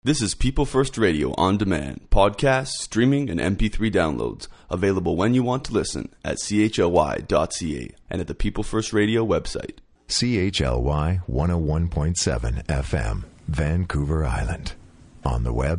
This is People First Radio on demand, podcasts, streaming, and MP3 downloads, available when you want to listen at chly.ca and at the People First Radio website. CHLY 101.7 FM, Vancouver Island. On the web,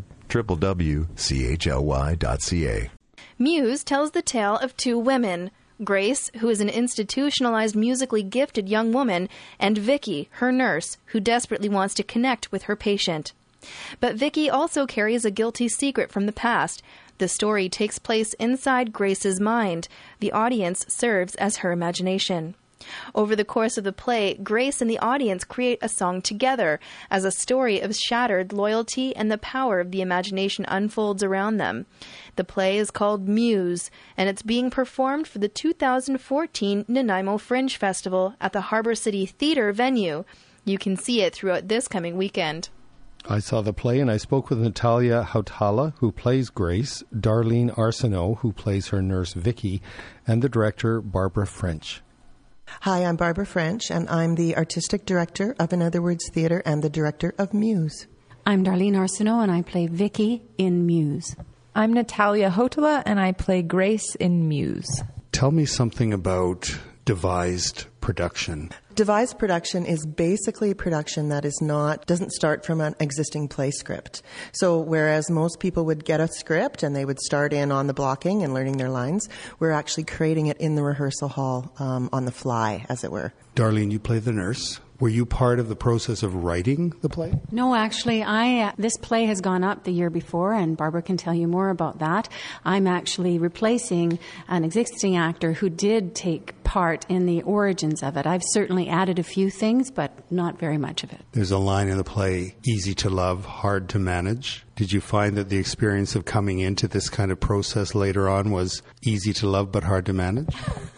www.chly.ca. Muse tells the tale of two women, Grace, who is an institutionalized musically gifted young woman, and Vicky, her nurse, who desperately wants to connect with her patient. But Vicky also carries a guilty secret from the past. The story takes place inside Grace's mind. The audience serves as her imagination. Over the course of the play, Grace and the audience create a song together as a story of shattered loyalty and the power of the imagination unfolds around them. The play is called Muse, and it's being performed for the 2014 Nanaimo Fringe Festival at the Harbour City Theatre venue. You can see it throughout this coming weekend. I saw the play and I spoke with Natalia Hautala, who plays Grace, Darlene Arsenault, who plays her nurse Vicky, and the director Barbara French. Hi, I'm Barbara French, and I'm the artistic director of In Other Words Theatre and the director of Muse. I'm Darlene Arsenault, and I play Vicky in Muse. I'm Natalia Hautala, and I play Grace in Muse. Tell me something about devised production. Devised production is basically a production that doesn't start from an existing play script. So whereas most people would get a script and they would start in on the blocking and learning their lines, we're actually creating it in the rehearsal hall on the fly, as it were. Darlene, you play the nurse. Were you part of the process of writing the play? No, actually, this play has gone up the year before, and Barbara can tell you more about that. I'm actually replacing an existing actor who did take part in the origins of it. I've certainly added a few things, but not very much of it. There's a line in the play, easy to love, hard to manage. Did you find that the experience of coming into this kind of process later on was easy to love but hard to manage?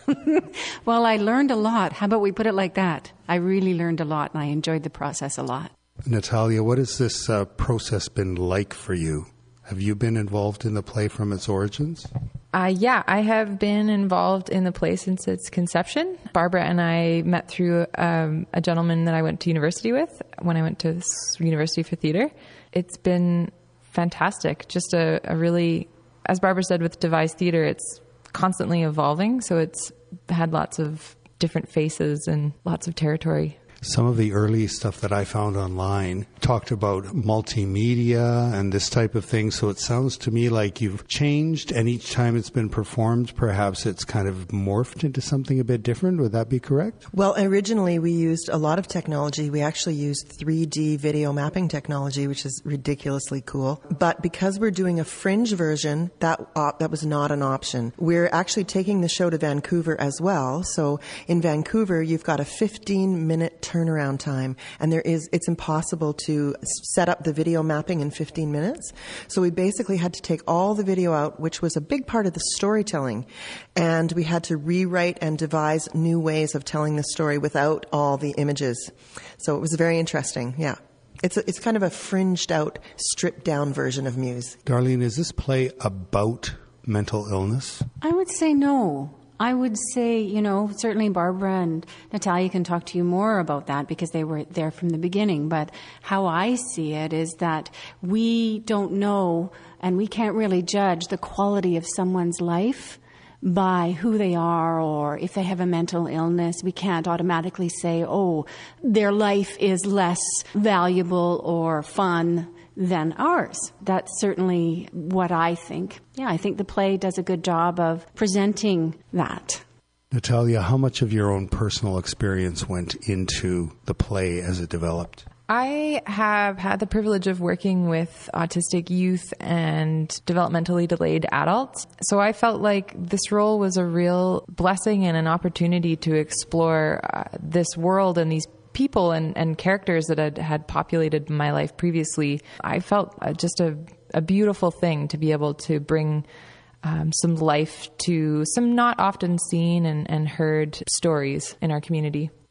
Well, I learned a lot. How about we put it like that? I really learned a lot, and I enjoyed the process a lot. Natalia, what has this process been like for you? Have you been involved in the play from its origins? Yeah, I have been involved in the play since its conception. Barbara and I met through a gentleman that I went to university with when I went to University for Theatre. It's been fantastic. Just a really, as Barbara said, with devised theatre, it's constantly evolving, so it's had lots of different faces and lots of territory. Some of the early stuff that I found online talked about multimedia and this type of thing. So it sounds to me like you've changed, and each time it's been performed, perhaps it's kind of morphed into something a bit different. Would that be correct? Well, originally we used a lot of technology. We actually used 3D video mapping technology, which is ridiculously cool. But because we're doing a fringe version, that was not an option. We're actually taking the show to Vancouver as well. So in Vancouver, you've got a 15-minute turnaround time, and it's impossible to set up the video mapping in 15 minutes. So we basically had to take all the video out, which was a big part of the storytelling, and we had to rewrite and devise new ways of telling the story without all the images. So it was very interesting, yeah. It's kind of a fringed out, stripped down version of Muse. Darlene, is this play about mental illness? I would say no. I would say, certainly Barbara and Natalia can talk to you more about that because they were there from the beginning. But how I see it is that we don't know and we can't really judge the quality of someone's life by who they are or if they have a mental illness. We can't automatically say, oh, their life is less valuable or fun than ours. That's certainly what I think. Yeah, I think the play does a good job of presenting that. Natalia, how much of your own personal experience went into the play as it developed? I have had the privilege of working with autistic youth and developmentally delayed adults. So I felt like this role was a real blessing and an opportunity to explore this world and these people and characters that had populated my life previously. I felt just a beautiful thing to be able to bring some life to some not often seen and heard stories in our community.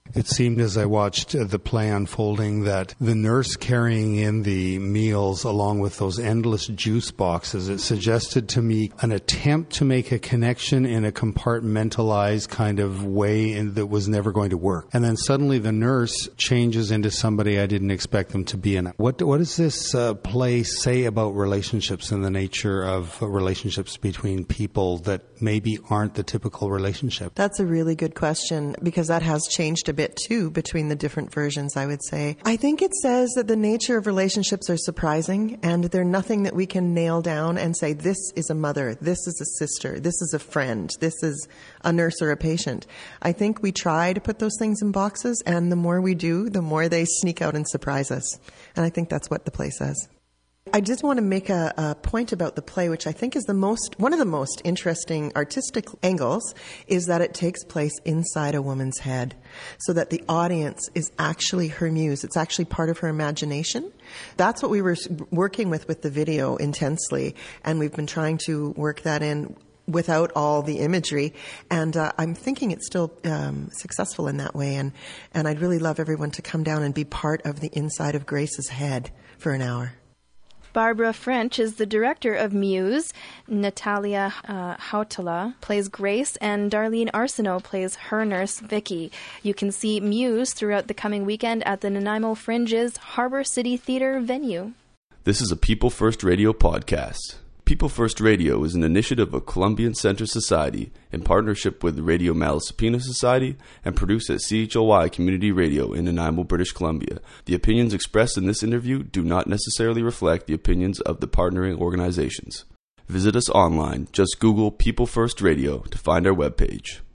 It seemed as I watched the play unfolding that the nurse carrying in the meals along with those endless juice boxes, it suggested to me an attempt to make a connection in a compartmentalized kind of way that was never going to work. And then suddenly the nurse changes into somebody I didn't expect them to be in. What does this play say about relationships and the nature of relationships between people that maybe aren't the typical relationship? That's a really good question, because that has changed a bit too between the different versions, I would say. I think it says that the nature of relationships are surprising, and they're nothing that we can nail down and say, this is a mother, this is a sister, this is a friend, this is a nurse or a patient. I think we try to put those things in boxes, and the more we do, the more they sneak out and surprise us. And I think that's what the play says. I just want to make a point about the play, which I think is one of the most interesting artistic angles, is that it takes place inside a woman's head, so that the audience is actually her muse. It's actually part of her imagination. That's what we were working with the video intensely, and we've been trying to work that in without all the imagery, and I'm thinking it's still successful in that way, and I'd really love everyone to come down and be part of the inside of Grace's head for an hour. Barbara French is the director of Muse. Natalia Hautala plays Grace, and Darlene Arsenault plays her nurse, Vicky. You can see Muse throughout the coming weekend at the Nanaimo Fringe's Harbor City Theater venue. This is a People First Radio podcast. People First Radio is an initiative of Columbian Center Society in partnership with the Radio Malaspina Society and produced at CHLY Community Radio in Nanaimo, British Columbia. The opinions expressed in this interview do not necessarily reflect the opinions of the partnering organizations. Visit us online. Just Google People First Radio to find our webpage.